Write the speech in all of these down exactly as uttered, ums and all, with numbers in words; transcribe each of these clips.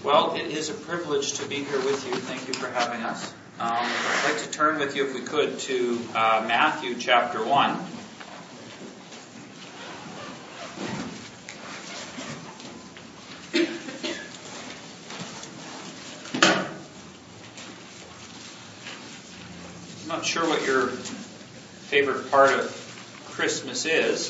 Well, it is a privilege to be here with you. Thank you for having us. Um, I'd like to turn with you, if we could, to uh, Matthew chapter one. I'm not sure what your favorite part of Christmas is.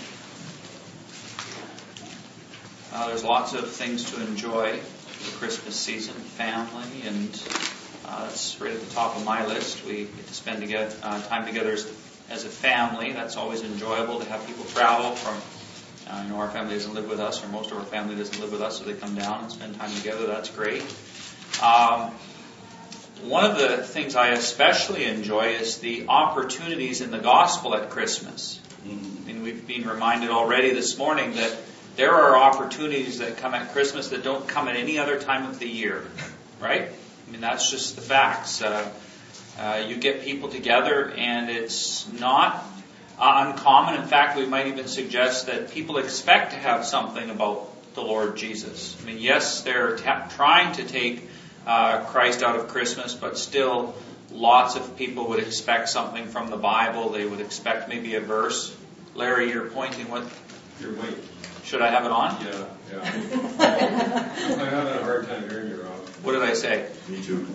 Uh, there's lots of things to enjoy the Christmas season, family, and uh, that's right at the top of my list. We get to spend together, uh, time together as, as a family. That's always enjoyable to have people travel from, uh, you know, our family doesn't live with us, or most of our family doesn't live with us, so they come down and spend time together. That's great. Um, one of the things I especially enjoy is the opportunities in the gospel at Christmas. I mean, we've been reminded already this morning that there are opportunities that come at Christmas that don't come at any other time of the year, right? I mean, that's just the facts. Uh, uh, you get people together, and it's not uh, uncommon. In fact, we might even suggest that people expect to have something about the Lord Jesus. I mean, yes, they're t- trying to take uh, Christ out of Christmas, but still lots of people would expect something from the Bible. They would expect maybe a verse. Larry, you're pointing what? You're waiting. Should I have it on? Yeah, yeah. I'm having a hard time hearing you, Rob. What did I say? Me too.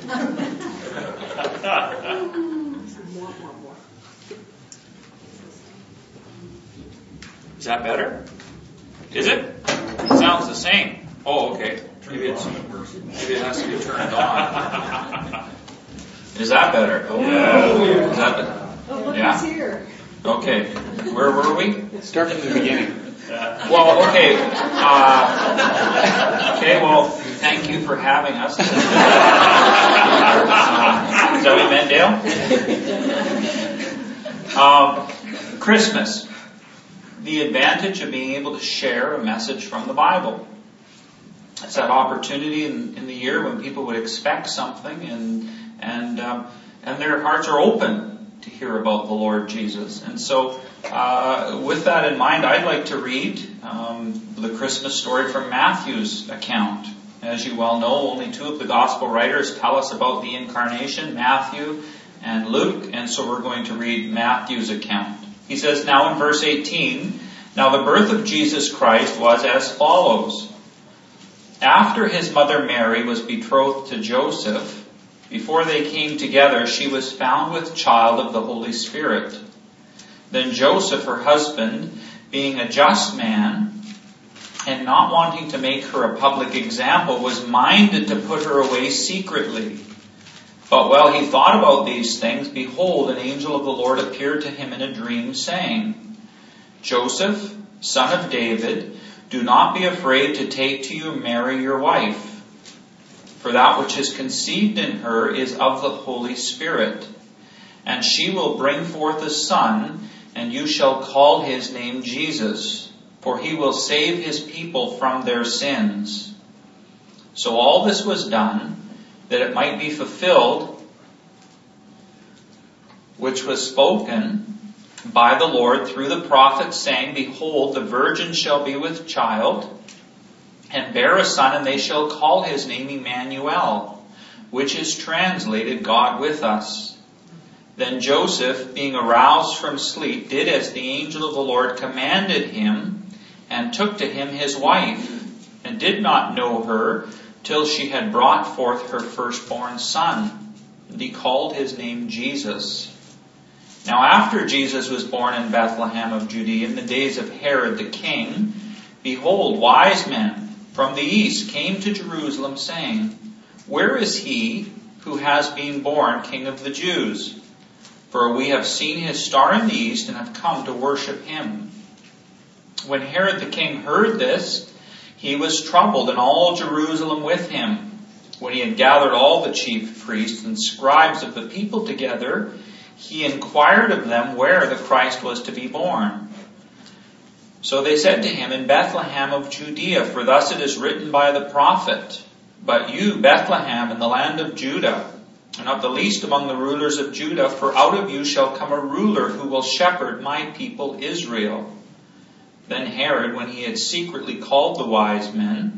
Is that better? Is it? It sounds the same. Oh, okay. Maybe it's maybe it has to be turned on. Is that better? Oh, yeah. Is that better? Oh, look yeah? who's here. Okay. Where were we? Start from the beginning. Well, okay. Uh, okay, well, thank you for having us. Uh, Zoe Mendale. Um, Christmas. The advantage of being able to share a message from the Bible. It's that opportunity in, in the year when people would expect something, and and um, and their hearts are open to hear about the Lord Jesus. And so, uh, with that in mind, I'd like to read um, the Christmas story from Matthew's account. As you well know, only two of the gospel writers tell us about the incarnation, Matthew and Luke, and so we're going to read Matthew's account. He says, now in verse eighteen, now the birth of Jesus Christ was as follows. After his mother Mary was betrothed to Joseph, before they came together, she was found with child of the Holy Spirit. Then Joseph, her husband, being a just man, and not wanting to make her a public example, was minded to put her away secretly. But while he thought about these things, behold, an angel of the Lord appeared to him in a dream, saying, Joseph, son of David, do not be afraid to take to you Mary your wife. For that which is conceived in her is of the Holy Spirit. And she will bring forth a son, and you shall call his name Jesus, for he will save his people from their sins. So all this was done, that it might be fulfilled, which was spoken by the Lord through the prophet, saying, behold, the virgin shall be with child, and bear a son, and they shall call his name Emmanuel, which is translated God with us. Then Joseph, being aroused from sleep, did as the angel of the Lord commanded him, and took to him his wife, and did not know her till she had brought forth her firstborn son. And he called his name Jesus. Now after Jesus was born in Bethlehem of Judea in the days of Herod the king, behold, wise men from the east came to Jerusalem, saying, where is he who has been born King of the Jews? For we have seen his star in the east and have come to worship him. When Herod the king heard this, he was troubled, and all Jerusalem with him. When he had gathered all the chief priests and scribes of the people together, he inquired of them where the Christ was to be born. So they said to him, in Bethlehem of Judea, for thus it is written by the prophet, but you, Bethlehem, in the land of Judah, are not the least among the rulers of Judah, for out of you shall come a ruler who will shepherd my people Israel. Then Herod, when he had secretly called the wise men,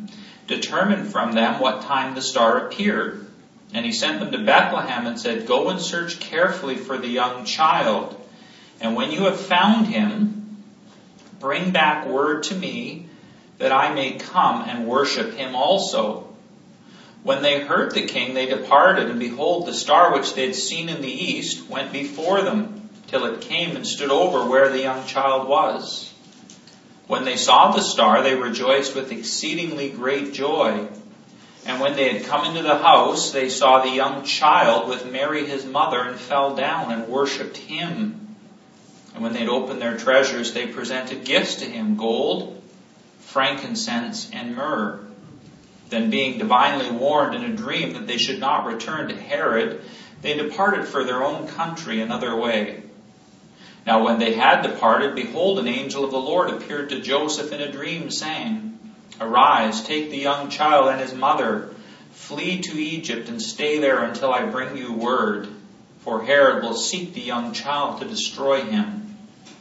determine from them what time the star appeared. And he sent them to Bethlehem and said, "Go and search carefully for the young child. And when you have found him, bring back word to me that I may come and worship him also." When they heard the king, they departed, and behold, the star which they had seen in the east went before them, till it came and stood over where the young child was. When they saw the star, they rejoiced with exceedingly great joy. And when they had come into the house, they saw the young child with Mary his mother, and fell down and worshipped him. And when they had opened their treasures, they presented gifts to him, gold, frankincense, and myrrh. Then, being divinely warned in a dream that they should not return to Herod, they departed for their own country another way. Now when they had departed, behold, an angel of the Lord appeared to Joseph in a dream, saying, "Arise, take the young child and his mother, flee to Egypt, and stay there until I bring you word, for Herod will seek the young child to destroy him."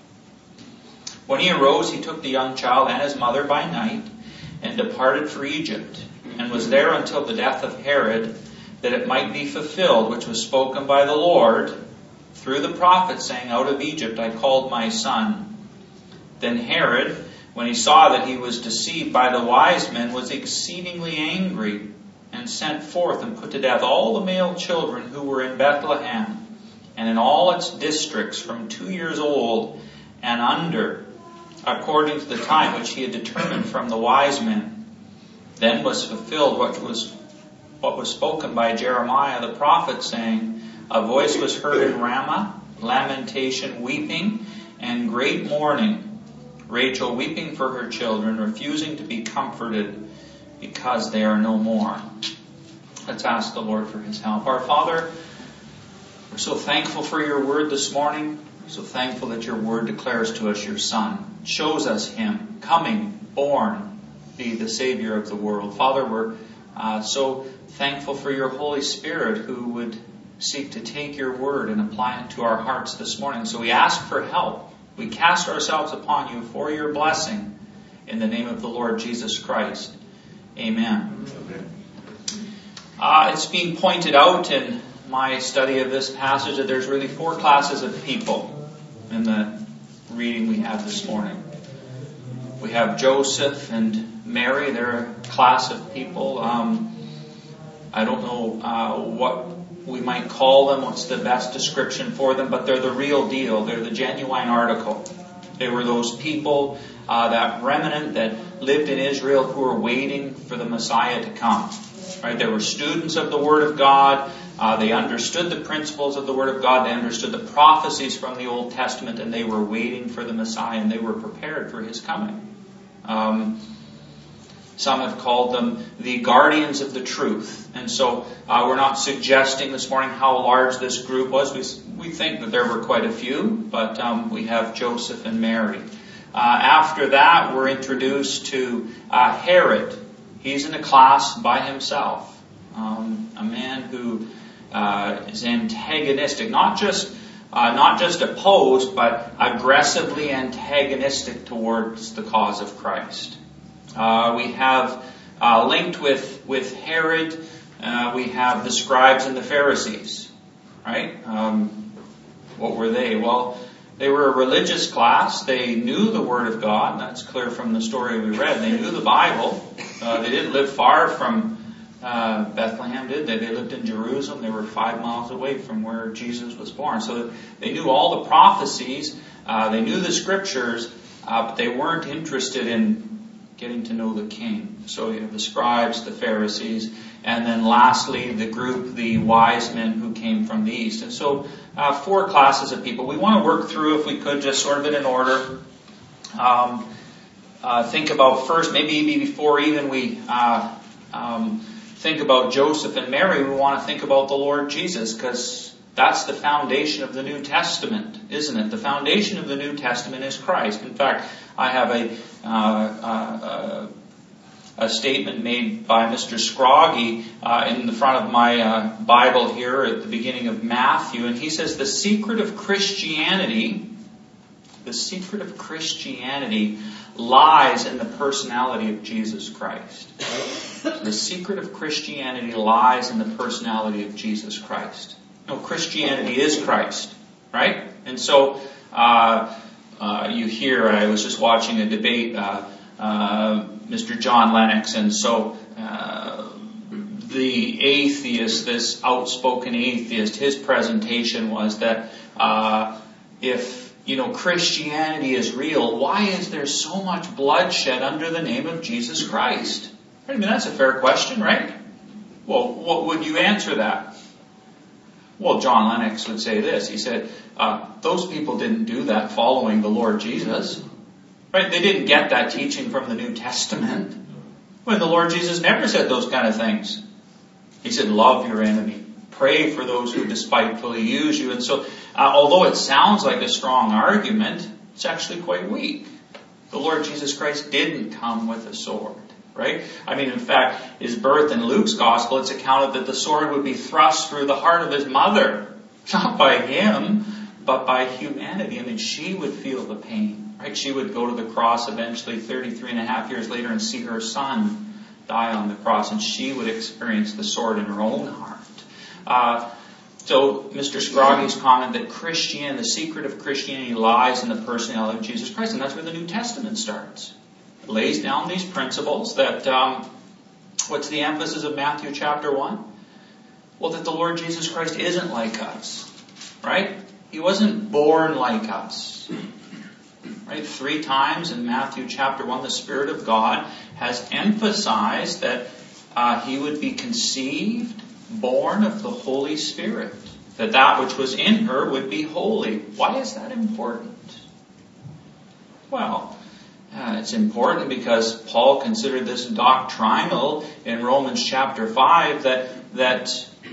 When he arose, he took the young child and his mother by night, and departed for Egypt, and was there until the death of Herod, that it might be fulfilled which was spoken by the Lord through the prophet, saying, "Out of Egypt I called my son." Then Herod, when he saw that he was deceived by the wise men, was exceedingly angry, and sent forth and put to death all the male children who were in Bethlehem, and in all its districts from two years old and under, according to the time which he had determined from the wise men. Then was fulfilled what was what was spoken by Jeremiah the prophet, saying, "A voice was heard in Ramah, lamentation, weeping, and great mourning, Rachel weeping for her children, refusing to be comforted, because they are no more." Let's ask the Lord for his help. Our Father, we're so thankful for your word this morning. We're so thankful that your word declares to us your Son, shows us him coming, born, be the Savior of the world. Father, we're uh, so thankful for your Holy Spirit, who would seek to take your word and apply it to our hearts this morning. So we ask for help. We cast ourselves upon you for your blessing, in the name of the Lord Jesus Christ. Amen. Uh, it's being pointed out in my study of this passage that there's really four classes of people in the reading we have this morning. We have Joseph and Mary. They're a class of people. Um, I don't know uh, what we might call them, what's the best description for them, but they're the real deal. They're the genuine article. They were those people, uh, that remnant that lived in Israel who were waiting for the Messiah to come. Right? They were students of the Word of God. Uh, they understood the principles of the Word of God. They understood the prophecies from the Old Testament, and they were waiting for the Messiah, and they were prepared for his coming. Um, some have called them the guardians of the truth. And so uh, we're not suggesting this morning how large this group was. We, we think that there were quite a few, but um, we have Joseph and Mary. Uh, after that, we're introduced to uh, Herod. He's in a class by himself. Um, a man who uh, is antagonistic, not just uh, not just opposed, but aggressively antagonistic towards the cause of Christ. Uh, we have uh, linked with with Herod. Uh, we have the scribes and the Pharisees. Right? Um, what were they? Well, they were a religious class. They knew the Word of God. That's clear from the story we read. They knew the Bible. Uh, they didn't live far from uh, Bethlehem, did they? They lived in Jerusalem. They were five miles away from where Jesus was born. So they knew all the prophecies. Uh, they knew the Scriptures, uh, but they weren't interested in getting to know the King. So you have the scribes, the Pharisees, and then lastly the group, the wise men who came from the east. And so uh, four classes of people. We want to work through, if we could, just sort of in an order. Um, uh, think about first, maybe before even we uh, um, think about Joseph and Mary, we want to think about the Lord Jesus, because that's the foundation of the New Testament, isn't it? The foundation of the New Testament is Christ. In fact, I have a uh, uh, a statement made by Mister Scroggie uh, in the front of my uh, Bible here at the beginning of Matthew, and he says the secret of Christianity, the secret of Christianity lies in the personality of Jesus Christ. The secret of Christianity lies in the personality of Jesus Christ. No, Christianity is Christ, right? And so uh, uh, you hear, I was just watching a debate, uh, uh, Mister John Lennox, and so uh, the atheist, this outspoken atheist, his presentation was that uh, if, you know, Christianity is real, why is there so much bloodshed under the name of Jesus Christ? I mean, that's a fair question, right? Well, what would you answer that? Well, John Lennox would say this. He said, uh, those people didn't do that following the Lord Jesus. Right? They didn't get that teaching from the New Testament. When the Lord Jesus never said those kind of things. He said, love your enemy. Pray for those who despitefully use you. And so, uh, although it sounds like a strong argument, it's actually quite weak. The Lord Jesus Christ didn't come with a sword. Right? I mean, in fact, his birth in Luke's gospel, it's accounted that the sword would be thrust through the heart of his mother. Not by him, but by humanity. I mean, she would feel the pain. Right? She would go to the cross eventually thirty-three and a half years later and see her son die on the cross. And she would experience the sword in her own heart. Uh, so Mister Scroggy's comment that Christian, the secret of Christianity lies in the personality of Jesus Christ. And that's where the New Testament starts. Lays down these principles that, um, what's the emphasis of Matthew chapter one? Well, that the Lord Jesus Christ isn't like us, right? He wasn't born like us, right? Three times in Matthew chapter one, the Spirit of God has emphasized that uh, He would be conceived, born of the Holy Spirit, that that which was in her would be holy. Why is that important? Well, Uh, it's important because Paul considered this doctrinal in Romans chapter five, that that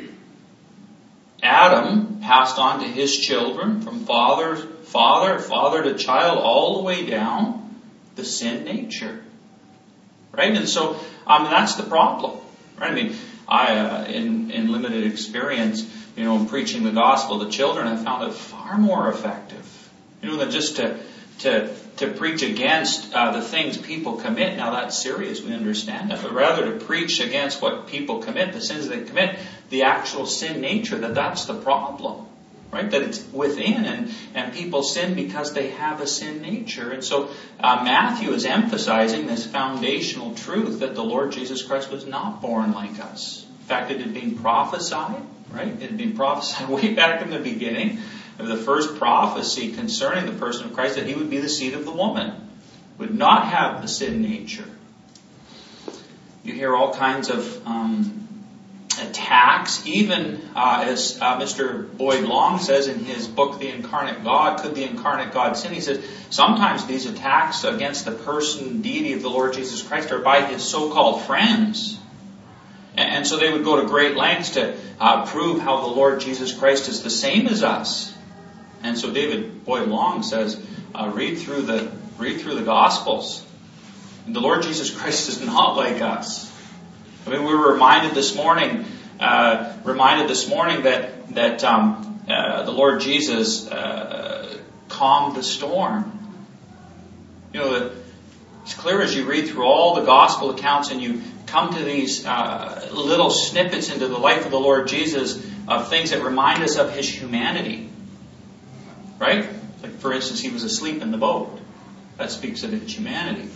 Adam passed on to his children from father, father, father to child, all the way down the sin nature. Right? And so, I mean, that's the problem. Right? I mean, I, uh, in, in limited experience, you know, in preaching the gospel to children, I found it far more effective, you know, than just to, to, to preach against uh, the things people commit. Now that's serious, we understand that, but rather to preach against what people commit, the sins they commit, the actual sin nature, that that's the problem, right? That it's within, and, and people sin because they have a sin nature. And so uh, Matthew is emphasizing this foundational truth that the Lord Jesus Christ was not born like us. In fact, it had been prophesied, right? It had been prophesied way back in the beginning of the first prophecy concerning the person of Christ, that He would be the seed of the woman, would not have the sin nature. You hear all kinds of um, attacks, even uh, as uh, Mister Boyd Long says in his book, The Incarnate God, Could the Incarnate God Sin? He says, sometimes these attacks against the person, deity of the Lord Jesus Christ are by His so-called friends. And, and so they would go to great lengths to uh, prove how the Lord Jesus Christ is the same as us. And so David Boyd Long says, uh, read through the read through the Gospels. And the Lord Jesus Christ is not like us. I mean, we were reminded this morning, uh, reminded this morning that that um, uh, the Lord Jesus uh, calmed the storm. You know, the, it's clear as you read through all the Gospel accounts and you come to these uh, little snippets into the life of the Lord Jesus of things that remind us of His humanity. Right? Like, for instance, He was asleep in the boat. That speaks of His humanity.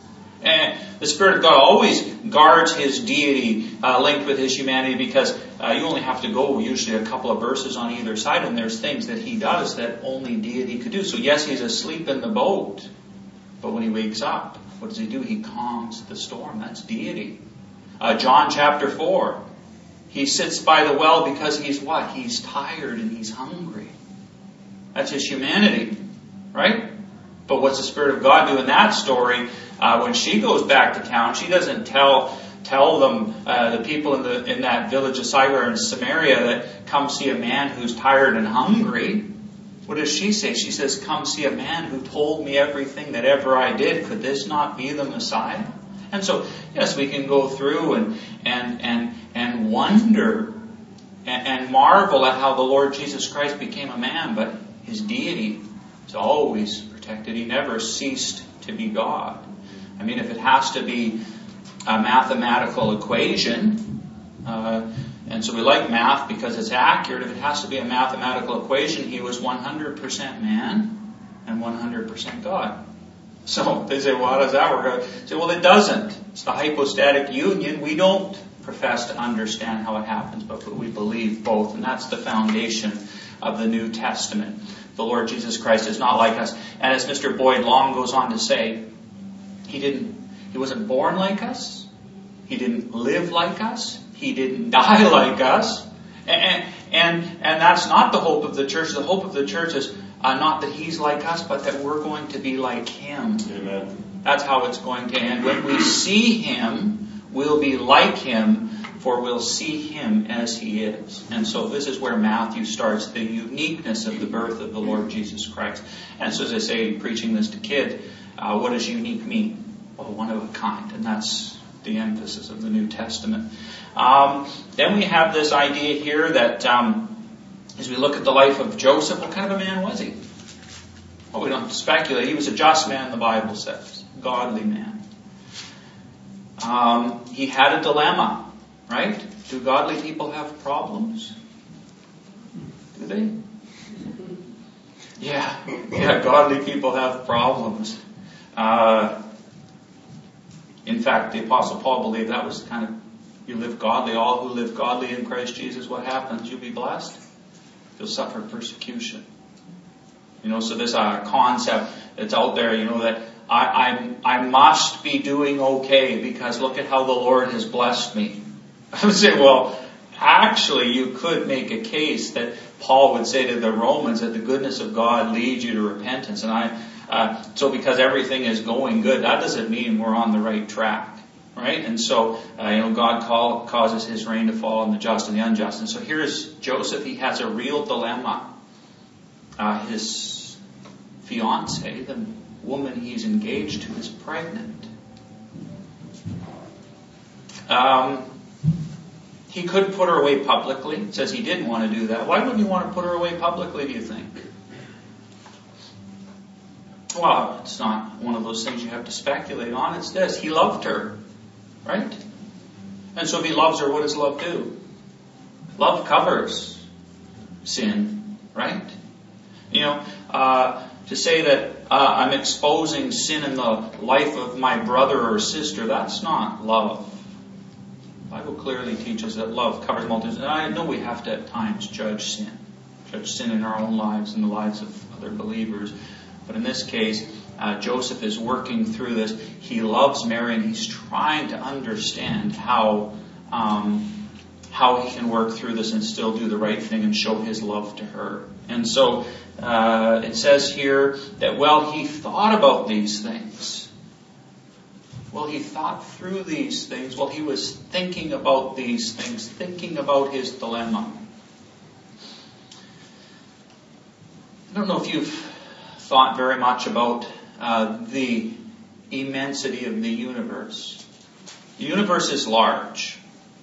And the Spirit of God always guards His deity uh, linked with His humanity, because uh, you only have to go usually a couple of verses on either side, and there's things that He does that only deity could do. So yes, He's asleep in the boat, but when He wakes up, what does He do? He calms the storm. That's deity. Uh, John chapter four. He sits by the well because He's what? He's tired and He's hungry. That's His humanity, right? But what's the Spirit of God do in that story? Uh, when she goes back to town, she doesn't tell tell them, uh, the people in the in that village of Sychar in Samaria, that come see a man who's tired and hungry. What does she say? She says, come see a man who told me everything that ever I did. Could this not be the Messiah? And so, yes, we can go through and and and and wonder and, and marvel at how the Lord Jesus Christ became a man, but His deity is always protected. He never ceased to be God. I mean, if it has to be a mathematical equation. Uh, and so we like math because it's accurate. If it has to be a mathematical equation, he was one hundred percent man and one hundred percent God. So they say, well, how does that work? I say, well, it doesn't. It's the hypostatic union. We don't profess to understand how it happens, but we believe both. And that's the foundation of the New Testament. The Lord Jesus Christ is not like us. And as Mister Boyd Long goes on to say, he didn't, he wasn't born like us. He didn't live like us. He didn't die like us. And, and, and that's not the hope of the church. The hope of the church is uh, not that he's like us, but that we're going to be like him. Amen. That's how it's going to end. When we see him, we'll be like him, for we'll see him as he is. And so this is where Matthew starts, the uniqueness of the birth of the Lord Jesus Christ. And so as I say, preaching this to kids, uh, what does unique mean? Well, one of a kind. And that's the emphasis of the New Testament. Um, then we have this idea here that um, as we look at the life of Joseph, what kind of a man was he? Well, we don't have to speculate. He was a just man, the Bible says. Godly man. Um, he had a dilemma, right? Do godly people have problems? Do they? Yeah, yeah, godly people have problems. Uh, in fact, the Apostle Paul believed that was kind of, you live godly, all who live godly in Christ Jesus, what happens? You'll be blessed. You'll suffer persecution. You know, so this uh, concept that's out there, you know, that I, I, I must be doing okay because look at how the Lord has blessed me. I would say, well, actually you could make a case that Paul would say to the Romans that the goodness of God leads you to repentance. And I, uh, so because everything is going good, that doesn't mean we're on the right track, right? And so, uh, you know, God call, causes his rain to fall on the just and the unjust. And so here's Joseph. He has a real dilemma. Uh, his fiancée, the woman he's engaged to, is pregnant. Um, he could put her away publicly. It says he didn't want to do that. Why wouldn't he want to put her away publicly, do you think? Well, it's not one of those things you have to speculate on. It's this. He loved her, right? And so if he loves her, what does love do? Love covers sin, right? You know, uh, to say that uh, I'm exposing sin in the life of my brother or sister, that's not love. The Bible clearly teaches that love covers multitudes. And I know we have to at times judge sin. Judge sin in our own lives and the lives of other believers. But in this case, uh, Joseph is working through this. He loves Mary and he's trying to understand how um, how he can work through this and still do the right thing and show his love to her. And so uh, it says here that, well, he thought about these things. Well, he thought through these things. Well, he was thinking about these things, thinking about his dilemma. I don't know if you've thought very much about uh, the immensity of the universe. The universe is large.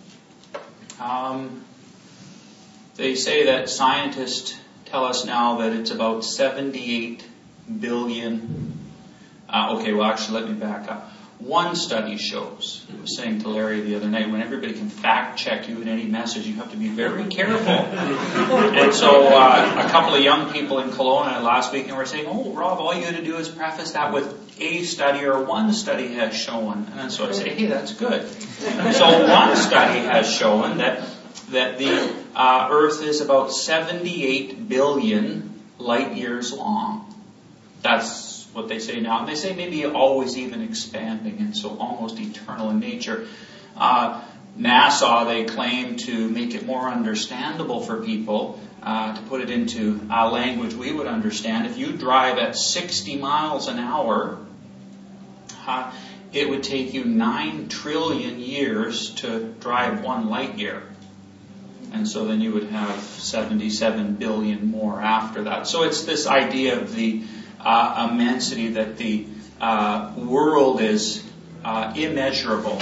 Um, they say that scientists tell us now that it's about seventy-eight billion. Uh, okay, well, actually, let me back up. One study shows, I was saying to Larry the other night, when everybody can fact check you in any message, you have to be very careful. And so uh, a couple of young people in Kelowna last week and were saying, oh, Rob, all you got to do is preface that with a study or one study has shown. And so I say, hey, that's good. So one study has shown that that the uh, Earth is about seventy-eight billion light years long. That's what they say now. And they say maybe always even expanding, and so almost eternal in nature. Uh, NASA, they claim to make it more understandable for people, uh, to put it into a language we would understand. If you drive at sixty miles an hour, uh, it would take you nine trillion years to drive one light year. And so then you would have seventy-seven billion more after that. So it's this idea of the uh, immensity that the uh, world is uh, immeasurable.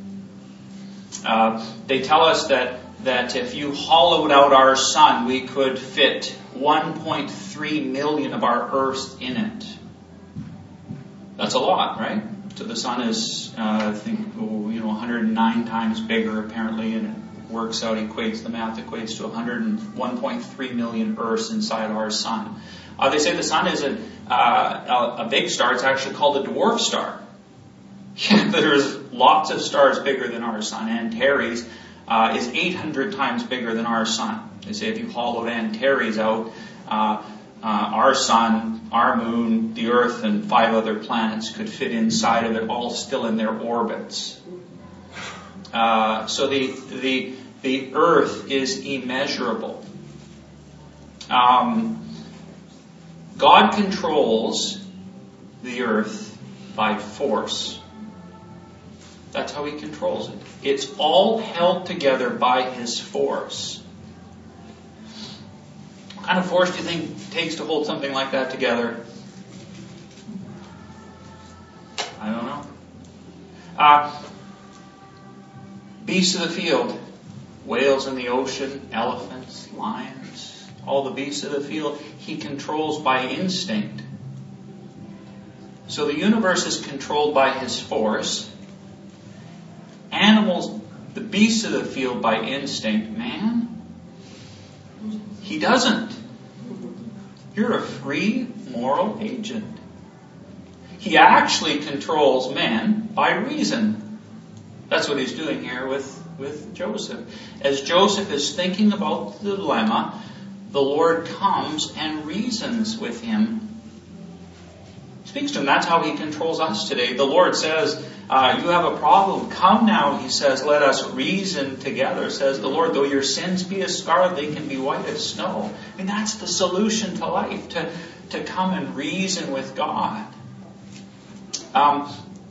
Uh, they tell us that, that if you hollowed out our sun, we could fit one point three million of our Earth in it. That's a lot, right? So the sun is, uh, I think, oh, you know, one hundred nine times bigger apparently, and it works out, equates, the math equates to one hundred one point three million Earths inside our sun. Uh, they say the sun is a, uh, a, a big star. It's actually called a dwarf star. There's lots of stars bigger than our sun. Antares uh, is eight hundred times bigger than our sun. They say if you hollowed Antares out, uh, uh, our sun, our moon, the Earth, and five other planets could fit inside of it, all still in their orbits. Uh, so the the the Earth is immeasurable. Um, God controls the Earth by force. That's how He controls it. It's all held together by His force. What kind of force do you think it takes to hold something like that together? I don't know. Uh, beasts of the field, whales in the ocean, elephants, lions, all the beasts of the field, He controls by instinct. So the universe is controlled by His force. Animals, the beasts of the field by instinct. Man, He doesn't. You're a free moral agent. He actually controls men by reason. That's what He's doing here with, with Joseph. As Joseph is thinking about the dilemma, the Lord comes and reasons with him. Speaks to him. That's how He controls us today. The Lord says, uh, you have a problem. Come now, He says, let us reason together, says the Lord. Though your sins be as scarlet, they can be white as snow. I mean, that's the solution to life, to, to come and reason with God. Um,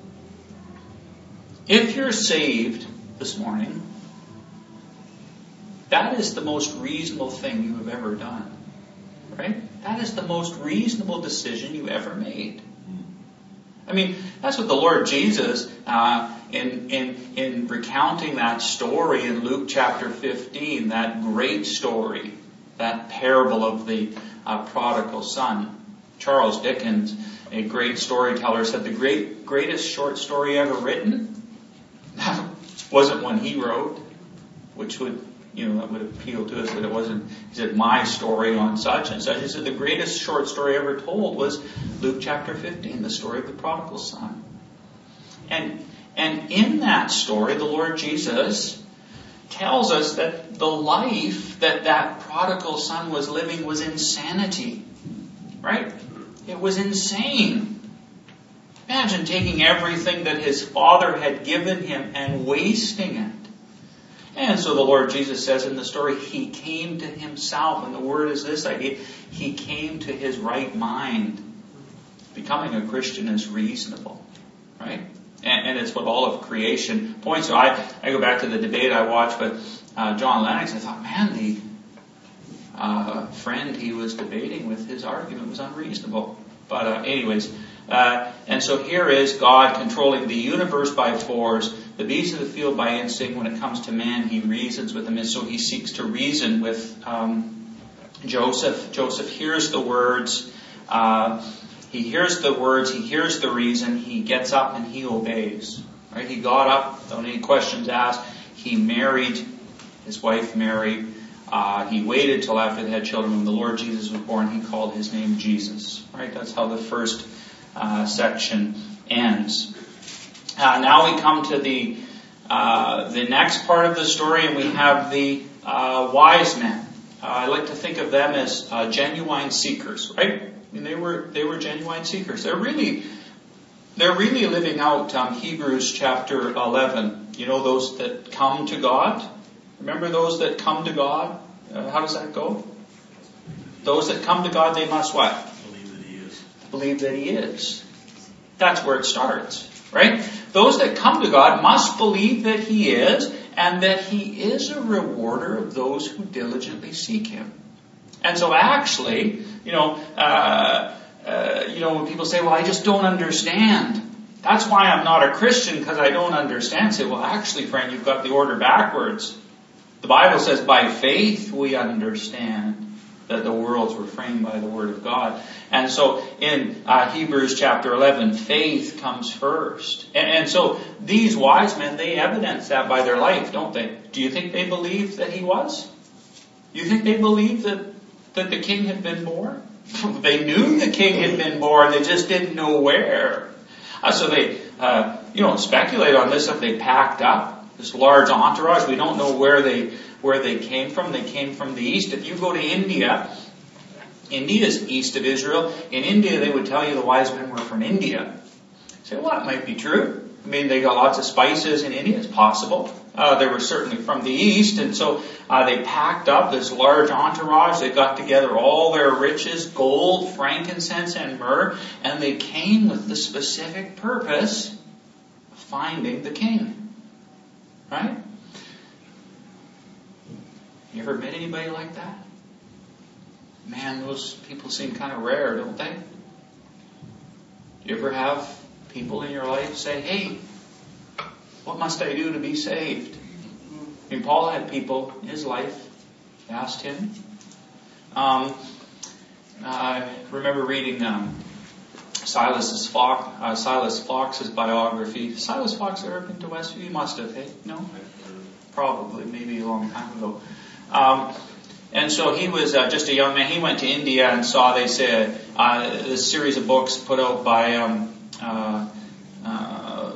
if you're saved this morning, that is the most reasonable thing you have ever done. Right? That is the most reasonable decision you ever made. I mean, that's what the Lord Jesus, uh, in, in, in recounting that story in Luke chapter fifteen, that great story, that parable of the uh, prodigal son. Charles Dickens, a great storyteller, said the great, greatest short story ever written wasn't one he wrote, which would, you know, that would appeal to us that it wasn't, he said, my story on such and such. He said the greatest short story ever told was Luke chapter fifteen, the story of the prodigal son. And, and in that story, the Lord Jesus tells us that the life that that prodigal son was living was insanity. Right? It was insane. Imagine taking everything that his father had given him and wasting it. And so the Lord Jesus says in the story, He came to Himself. And the word is this idea. He came to his right mind. Becoming a Christian is reasonable. Right? And, and it's what all of creation points to. I, I go back to the debate I watched with uh, John Lennox. I thought, man, the uh, friend he was debating with, his argument was unreasonable. But uh, anyways, uh, and so here is God controlling the universe by force, the beasts of the field by instinct. When it comes to man, He reasons with them. And so He seeks to reason with um, Joseph. Joseph hears the words. Uh, he hears the words. He hears the reason. He gets up and he obeys. Right? He got up. Without any questions asked. He married his wife Mary. Uh, he waited till after they had children. When the Lord Jesus was born, He called His name Jesus. Right? That's how the first uh, section ends. Uh, now we come to the uh, the next part of the story, and we have the uh, wise men. Uh, I like to think of them as uh, genuine seekers, right? I mean, they were they were genuine seekers. They're really they're really living out um, Hebrews chapter eleven. You know, those that come to God. Remember those that come to God? Uh, how does that go? Those that come to God, they must what? Believe that He is. Believe that He is. That's where it starts, right? Those that come to God must believe that He is, and that He is a rewarder of those who diligently seek Him. And so actually, you know, uh, uh, you know, when people say, well, I just don't understand. That's why I'm not a Christian, because I don't understand. Say, well, actually, friend, you've got the order backwards. The Bible says, by faith we understand. that the worlds were framed by the Word of God. And so in uh, Hebrews chapter eleven, faith comes first. And, and so these wise men, they evidence that by their life, don't they? Do you think they believed that he was? Do you think they believed that, that the king had been born? They knew the king had been born, they just didn't know where. Uh, so they, uh, you know, speculate on this, if they packed up this large entourage. We don't know where they where they came from. They came from the east. If you go to India, India's east of Israel. In India, they would tell you the wise men were from India. You say, well, that might be true. I mean, they got lots of spices in India. It's possible. Uh, they were certainly from the east, and so uh, they packed up this large entourage. They got together all their riches, gold, frankincense, and myrrh, and they came with the specific purpose of finding the king. Right? You ever met anybody like that? Man, those people seem kind of rare, don't they? Do you ever have people in your life say, hey, what must I do to be saved? I mean, Paul had people in his life asked him. Um, I remember reading um, Silas Fox, uh, Silas Fox's biography. Silas Fox ever been to Westview? He must have, hey? No? Probably, maybe a long time ago. Um, and so he was uh, just a young man. He went to India and saw, they said, uh, this series of books put out by um, uh, uh,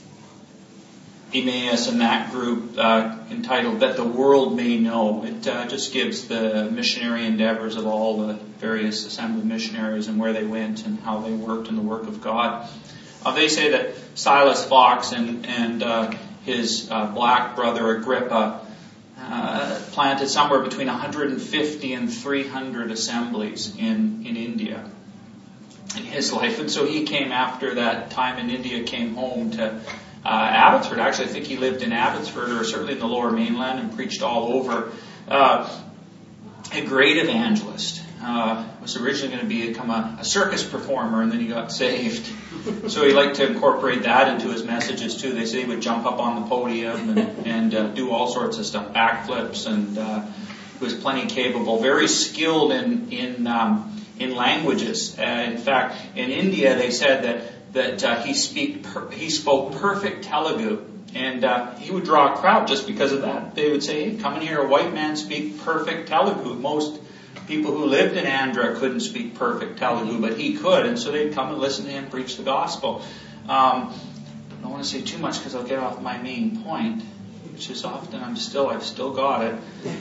Emmaus and that group uh, entitled That the World May Know. It uh, just gives the missionary endeavors of all the various assembly missionaries and where they went and how they worked in the work of God. Uh, they say that Silas Fox and, and uh, his uh, black brother Agrippa Uh, planted somewhere between one hundred fifty and three hundred assemblies in, in India in his life. And so he came after that time in India, came home to uh, Abbotsford. Actually, I think he lived in Abbotsford or certainly in the Lower Mainland and preached all over. Uh, a great evangelist. Uh, was originally going to be, become a, a circus performer, and then he got saved. So he liked to incorporate that into his messages too. They say he would jump up on the podium and, and uh, do all sorts of stuff, backflips, and uh, he was plenty capable, very skilled in in um, in languages. Uh, in fact, in India, they said that that uh, he speak per, he spoke perfect Telugu, and uh, he would draw a crowd just because of that. They would say, "Hey, come in here, a white man speak perfect Telugu." Most people who lived in Andhra couldn't speak perfect Telugu, but he could, and so they'd come and listen to him preach the gospel. Um, I don't want to say too much because I'll get off my main point, which is often I'm still, I've still got it.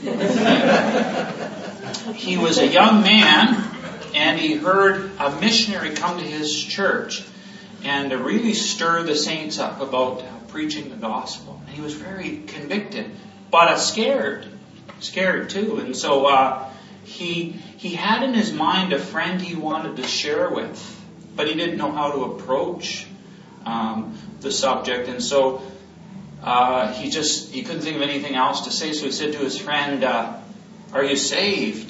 He was a young man, and he heard a missionary come to his church and to really stir the saints up about uh, preaching the gospel. And he was very convicted, but uh, scared, scared too, and so. Uh, He he had in his mind a friend he wanted to share with, but he didn't know how to approach um, the subject, and so uh, he just he couldn't think of anything else to say. So he said to his friend, uh, "Are you saved?"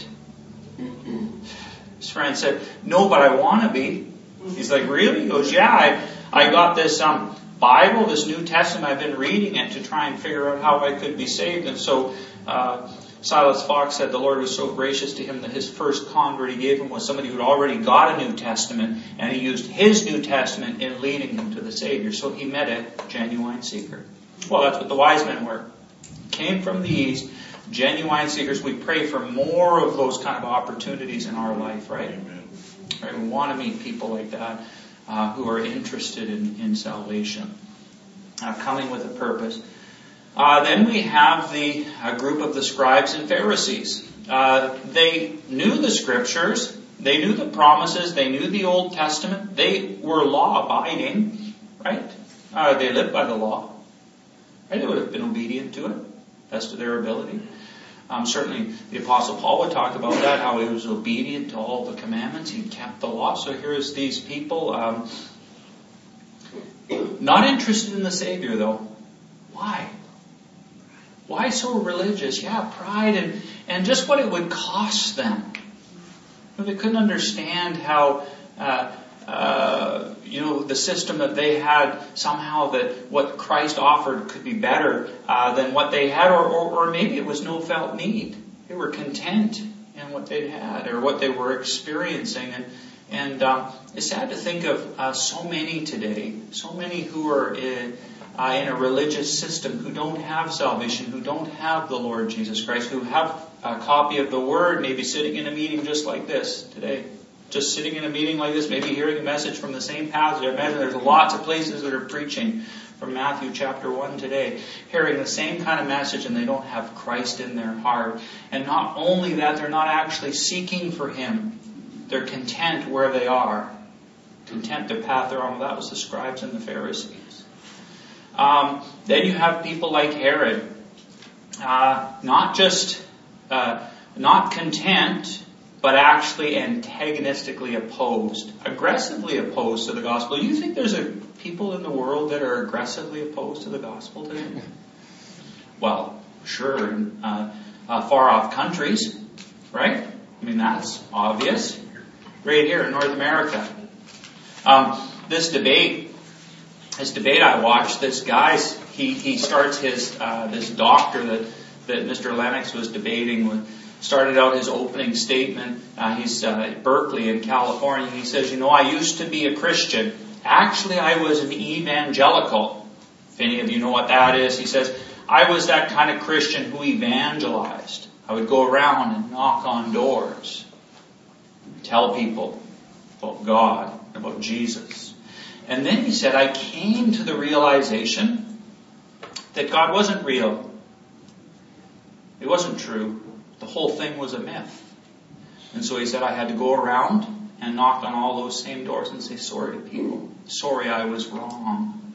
His friend said, "No, but I want to be." He's like, "Really?" He goes, "Yeah, I I got this um Bible, this New Testament. I've been reading it to try and figure out how I could be saved." And so uh, Silas Fox said the Lord was so gracious to him that his first convert he gave him was somebody who had already got a New Testament, and he used his New Testament in leading him to the Savior. So he met a genuine seeker. Well, that's what the wise men were. Came from the East, genuine seekers. We pray for more of those kind of opportunities in our life, right? Amen. Right? We want to meet people like that uh, who are interested in, in salvation, uh, coming with a purpose. Uh, then we have the uh, group of the scribes and Pharisees. Uh, they knew the scriptures, they knew the promises, they knew the Old Testament, they were law-abiding, right? Uh, they lived by the law. Right? They would have been obedient to it, best of their ability. Um, certainly the Apostle Paul would talk about that, how he was obedient to all the commandments, he kept the law. So here's these people, um, not interested in the Savior though. Why? Why so religious? Yeah, pride and, and just what it would cost them. They couldn't understand how, uh, uh, you know, the system that they had, somehow that what Christ offered could be better uh, than what they had, or, or, or maybe it was no felt need. They were content in what they'd had or what they were experiencing. And and um, it's sad to think of uh, so many today, so many who are in, uh, in a religious system who don't have salvation, who don't have the Lord Jesus Christ, who have a copy of the Word, maybe sitting in a meeting just like this today. Just sitting in a meeting like this, maybe hearing a message from the same passage. I imagine there's lots of places that are preaching from Matthew chapter one today, hearing the same kind of message, and they don't have Christ in their heart. And not only that, they're not actually seeking for Him. They're content where they are. Content the path they're on. Well, that was the scribes and the Pharisees. Um, then you have people like Herod. Uh, not just, uh, not content, but actually antagonistically opposed, aggressively opposed to the gospel. You think there's a people in the world that are aggressively opposed to the gospel today? Well, sure, in uh, uh, far-off countries, right? I mean, that's obvious. Right here in North America. Um, this debate, this debate I watched, this guy's, he, he starts his, uh, this doctor that, that Mister Lennox was debating with, started out his opening statement. Uh, he's uh, at Berkeley in California. He says, you know, I used to be a Christian. Actually, I was an evangelical. If any of you know what that is, he says, I was that kind of Christian who evangelized. I would go around and knock on doors, tell people about God, about Jesus. And then he said, I came to the realization that God wasn't real. It wasn't true. The whole thing was a myth. And so he said, I had to go around and knock on all those same doors and say, sorry, people. Sorry, I was wrong.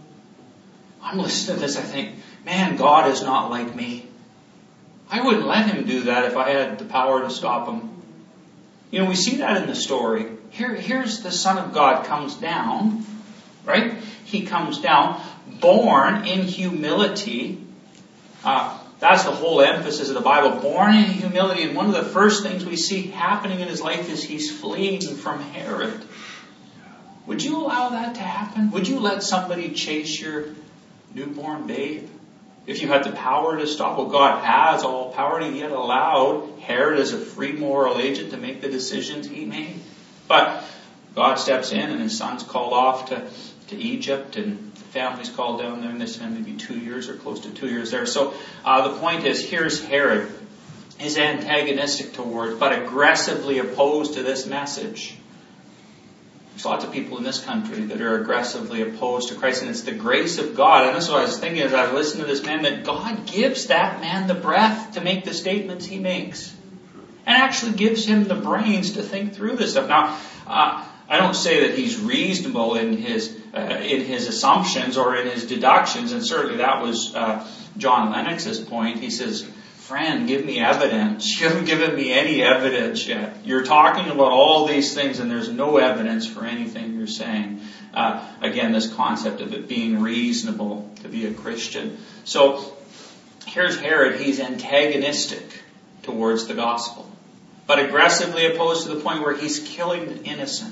I'm listening to this, I think, man, God is not like me. I wouldn't let Him do that if I had the power to stop Him. You know, we see that in the story. Here, here's the Son of God comes down, right? He comes down, born in humility. Uh, That's the whole emphasis of the Bible. Born in humility. And one of the first things we see happening in His life is He's fleeing from Herod. Would you allow that to happen? Would you let somebody chase your newborn babe? If you had the power to stop, well, God has all power, and He had allowed Herod as a free moral agent to make the decisions he made. But God steps in, and His son's called off to, to Egypt, and the family's called down there, and they spend maybe two years or close to two years there. So uh, the point is, here's Herod. He's antagonistic towards, but aggressively opposed to this message. There's lots of people in this country that are aggressively opposed to Christ, and it's the grace of God. And that's what I was thinking as I listened to this man, that God gives that man the breath to make the statements he makes. And actually gives him the brains to think through this stuff. Now, uh, I don't say that he's reasonable in his uh, in his assumptions or in his deductions, and certainly that was uh, John Lennox's point. He says, friend, give me evidence. You haven't given me any evidence yet. You're talking about all these things and there's no evidence for anything you're saying. Uh, again, this concept of it being reasonable to be a Christian. So here's Herod. He's antagonistic towards the gospel, but aggressively opposed to the point where he's killing the innocent.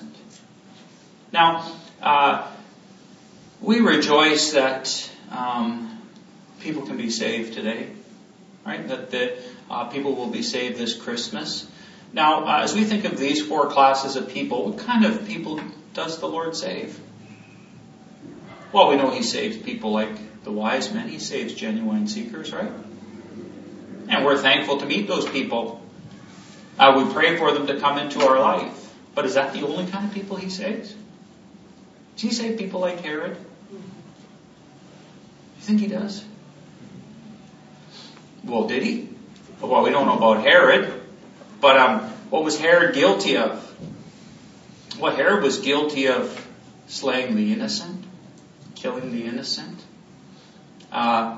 Now, uh, we rejoice that um, people can be saved today. Right, that the, uh, people will be saved this Christmas. Now, uh, as we think of these four classes of people, what kind of people does the Lord save? Well, we know He saves people like the wise men. He saves genuine seekers, right? And we're thankful to meet those people. Uh, we pray for them to come into our life. But is that the only kind of people He saves? Does He save people like Herod? You think He does? Well, did He? Well, we don't know about Herod. But um, what was Herod guilty of? Well, Herod was guilty of slaying the innocent, killing the innocent. Uh,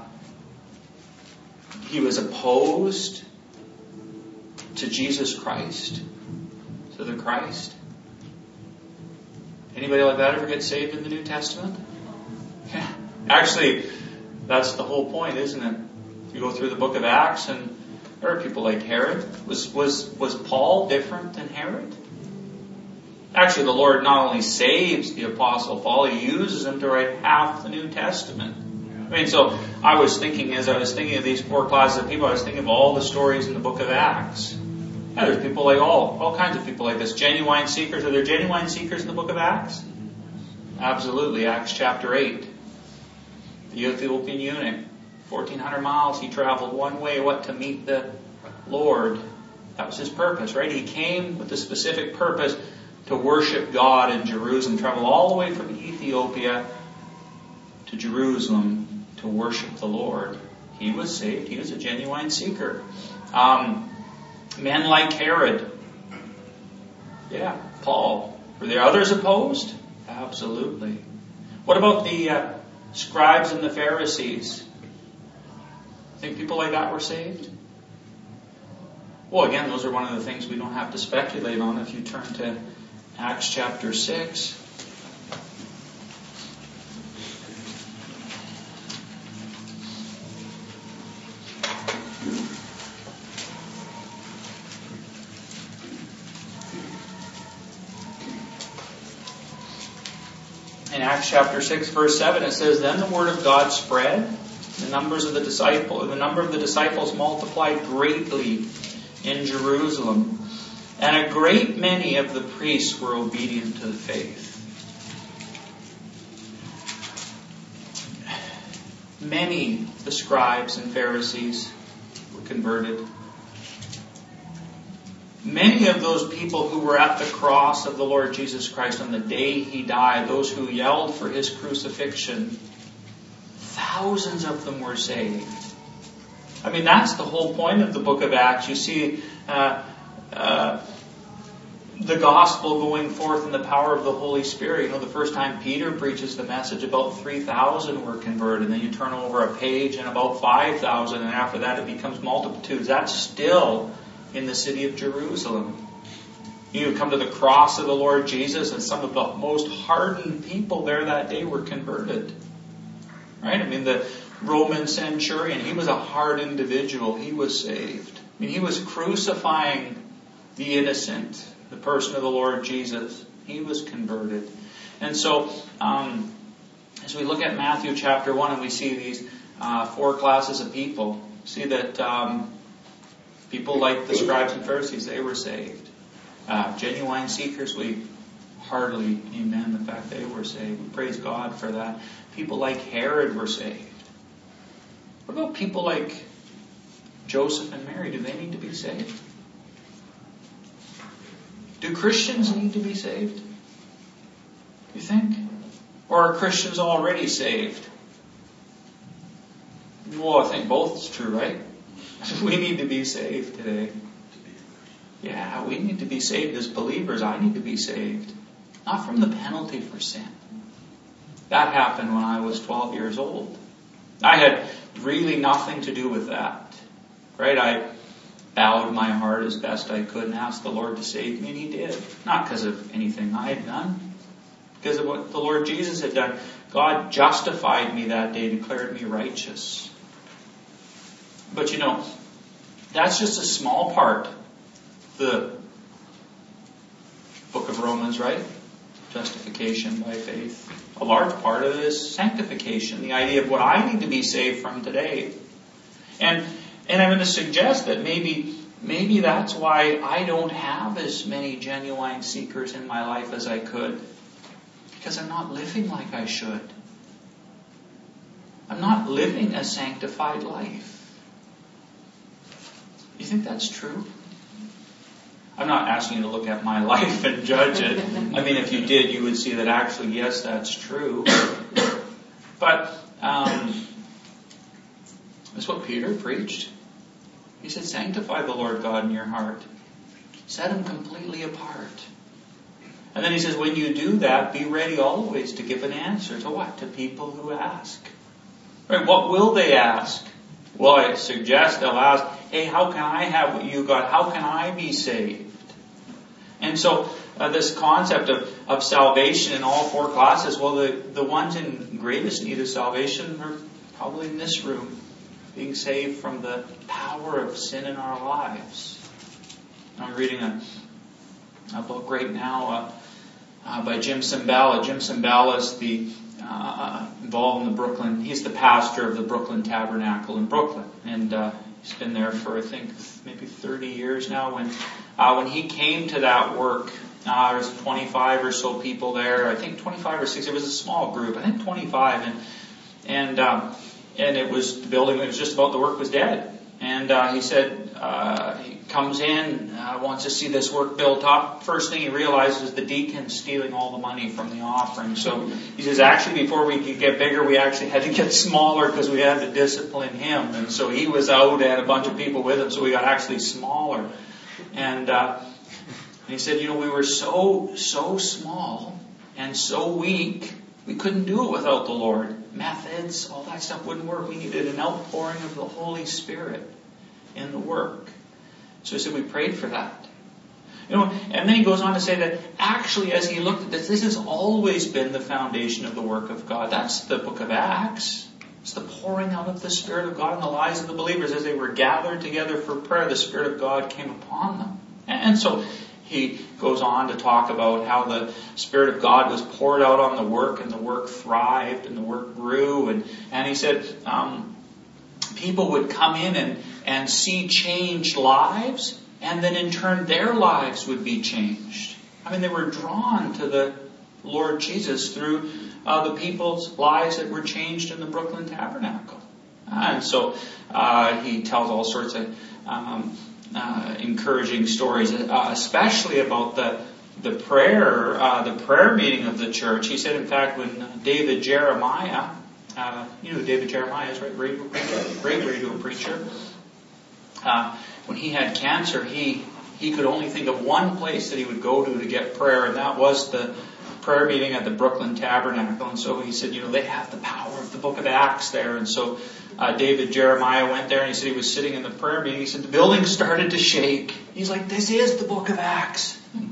he was opposed to Jesus Christ, to the Christ. Anybody like that ever get saved in the New Testament? Yeah. Actually, that's the whole point, isn't it? You go through the book of Acts, and there are people like Herod. Was was was Paul different than Herod? Actually, the Lord not only saves the Apostle Paul, He uses him to write half the New Testament. I mean, so I was thinking, as I was thinking of these four classes of people, I was thinking of all the stories in the book of Acts. Yeah, there's people like all, all kinds of people like this. Genuine seekers. Are there genuine seekers in the book of Acts? Absolutely. Acts chapter eight. The Ethiopian eunuch. fourteen hundred miles he traveled one way, what? To meet the Lord. That was his purpose, right? He came with the specific purpose to worship God in Jerusalem. Traveled all the way from Ethiopia to Jerusalem to worship the Lord. He was saved. He was a genuine seeker. Um, men like Herod. Yeah, Paul. Were there others opposed? Absolutely. What about the uh, scribes and the Pharisees? Think people like that were saved? Well, again, those are one of the things we don't have to speculate on. If you turn to Acts chapter six. In Acts chapter six, verse seven, it says, "Then the word of God spread, the numbers of the disciples, the number of the disciples multiplied greatly in Jerusalem, and a great many of the priests were obedient to the faith." Many of the scribes and Pharisees were converted. Many of those people who were at the cross of the Lord Jesus Christ on the day He died, those who yelled for His crucifixion, thousands of them were saved. I mean, that's the whole point of the book of Acts. You see uh, uh, the gospel going forth in the power of the Holy Spirit. You know, the first time Peter preaches the message, about three thousand were converted. And then you turn over a page and about five thousand. And after that it becomes multitudes. That's still in the city of Jerusalem. You come to the cross of the Lord Jesus, and some of the most hardened people there that day were converted. Right? I mean, the Roman centurion, he was a hard individual. He was saved. I mean, he was crucifying the innocent, the person of the Lord Jesus. He was converted. And so, um, as we look at Matthew chapter one and we see these uh, four classes of people, see that um, people like the scribes and Pharisees, they were saved. Uh, genuine seekers, we heartily amen the fact they were saved. We praise God for that. People like Herod were saved. What about people like Joseph and Mary? Do they need to be saved? Do Christians need to be saved? You think? Or are Christians already saved? Well, I think both is true, right? We need to be saved today. Yeah, we need to be saved as believers. I need to be saved. Not from the penalty for sin. That happened when I was twelve years old. I had really nothing to do with that. Right? I bowed my heart as best I could and asked the Lord to save me, and He did. Not because of anything I had done. Because of what the Lord Jesus had done. God justified me that day, declared me righteous. But you know, that's just a small part. The book of Romans, right? Justification by faith. A large part of it is sanctification. The idea of what I need to be saved from today. And and I'm going to suggest that maybe maybe that's why I don't have as many genuine seekers in my life as I could. Because I'm not living like I should. I'm not living a sanctified life. You think that's true? I'm not asking you to look at my life and judge it. I mean, if you did, you would see that actually, yes, that's true. But um, that's what Peter preached. He said, sanctify the Lord God in your heart. Set Him completely apart. And then he says, when you do that, be ready always to give an answer to what? To people who ask. Right? What will they ask? Well, I suggest they'll ask, hey, how can I have what you got? How can I be saved? And so uh, this concept of, of salvation in all four classes, well, the, the ones in greatest need of salvation are probably in this room, being saved from the power of sin in our lives. I'm reading a, a book right now uh, uh, by Jim Cymbala. Jim Cymbala is the uh, involved in the Brooklyn. He's the pastor of the Brooklyn Tabernacle in Brooklyn, and uh, He's been there for, I think, maybe thirty years now. When uh, when he came to that work, uh, there was twenty-five or so people there. I think twenty-five or six. It was a small group. I think twenty-five, and and um, and it was the building. It was just about the work was dead. And uh, he said uh, he comes in, uh, wants to see this work built up. First thing he realizes the deacon's stealing all the money from the offering. So he says, actually, before we could get bigger, we actually had to get smaller because we had to discipline him. And so he was out, had a bunch of people with him, so we got actually smaller. And, uh, and he said, you know, we were so, so small and so weak, we couldn't do it without the Lord. Methods, all that stuff wouldn't work. We needed an outpouring of the Holy Spirit in the work. So he said we prayed for that. You know, and then he goes on to say that actually as he looked at this, this has always been the foundation of the work of God. That's the book of Acts. It's the pouring out of the Spirit of God in the lives of the believers. As they were gathered together for prayer, the Spirit of God came upon them. And so he goes on to talk about how the Spirit of God was poured out on the work, and the work thrived, and the work grew. And, and he said um, people would come in and, and see changed lives, and then in turn their lives would be changed. I mean, they were drawn to the Lord Jesus through uh, the people's lives that were changed in the Brooklyn Tabernacle. Uh, and so uh, he tells all sorts of Um, Uh, encouraging stories, uh, especially about the the prayer, uh, the prayer meeting of the church. He said, in fact, when David Jeremiah, uh, you know who David Jeremiah is, right? Radio preacher, great radio preacher. Uh, when he had cancer, he he could only think of one place that he would go to to get prayer, and that was the prayer meeting at the Brooklyn Tabernacle. And so he said, you know, they have the power of the book of Acts there, and so. Uh, David Jeremiah went there and he said he was sitting in the prayer meeting. He said the building started to shake. He's like, this is the book of Acts.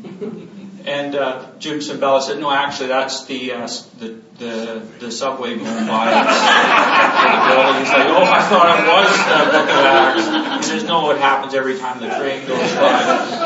And uh, Jim Cimbella said, no, actually that's the uh, the, the the subway going by. He's like, oh, I thought it was the book of Acts. He says, no, it happens every time the train goes by.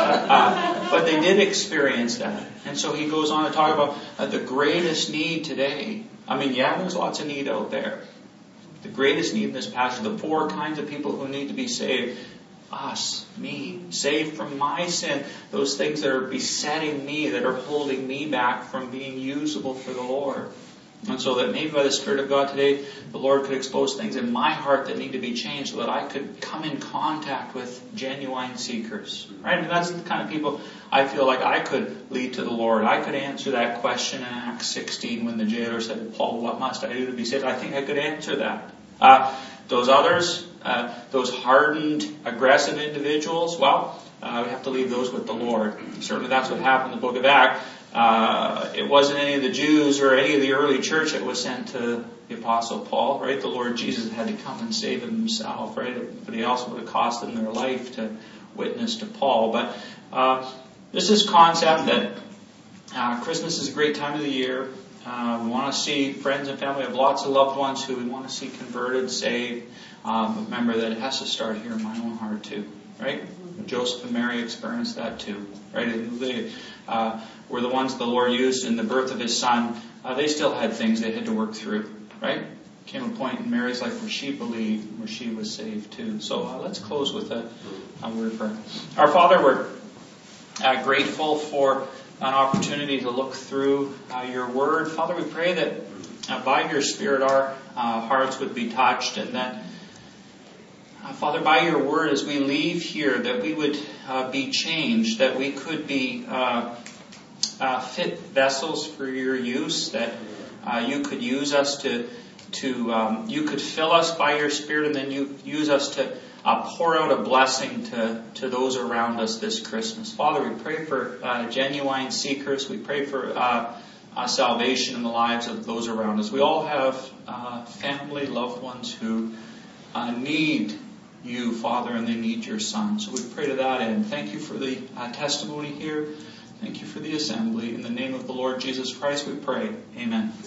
Uh, but they did experience that. And so he goes on to talk about uh, the greatest need today. I mean, yeah, there's lots of need out there. The greatest need in this passage, the four kinds of people who need to be saved. Us, me, saved from my sin. Those things that are besetting me, that are holding me back from being usable for the Lord. And so that maybe by the Spirit of God today, the Lord could expose things in my heart that need to be changed so that I could come in contact with genuine seekers. Right? And that's the kind of people I feel like I could lead to the Lord. I could answer that question in Acts sixteen when the jailer said, Paul, what must I do to be saved? I think I could answer that. Uh, those others, uh, those hardened, aggressive individuals, well, uh, we have to leave those with the Lord. Certainly that's what happened in the book of Acts. Uh, it wasn't any of the Jews or any of the early church that was sent to the Apostle Paul, right? The Lord Jesus had to come and save them himself, right? But he also would have cost them their life to witness to Paul. But uh, this is concept that uh, Christmas is a great time of the year. Uh, we want to see friends and family. We have lots of loved ones who we want to see converted, saved. Um, but remember that it has to start here in my own heart too, right? Joseph and Mary experienced that too, right? And they uh, were the ones the Lord used in the birth of His Son. Uh, they still had things they had to work through, right? Came a point in Mary's life where she believed, where she was saved too. So uh, let's close with a, a word of prayer. Our Father, we're uh, grateful for an opportunity to look through uh, Your Word. Father, we pray that uh, by Your Spirit our uh, hearts would be touched, and that Uh, Father, by Your Word, as we leave here, that we would uh, be changed, that we could be uh, uh, fit vessels for Your use, that uh, You could use us to, to um, You could fill us by Your Spirit, and then You use us to uh, pour out a blessing to, to those around us this Christmas. Father, we pray for uh, genuine seekers. We pray for uh, uh, salvation in the lives of those around us. We all have uh, family, loved ones who uh, need You, Father, and they need Your Son. So we pray to that end. Thank You for the uh, testimony here. Thank You for the assembly. In the name of the Lord Jesus Christ we pray. Amen.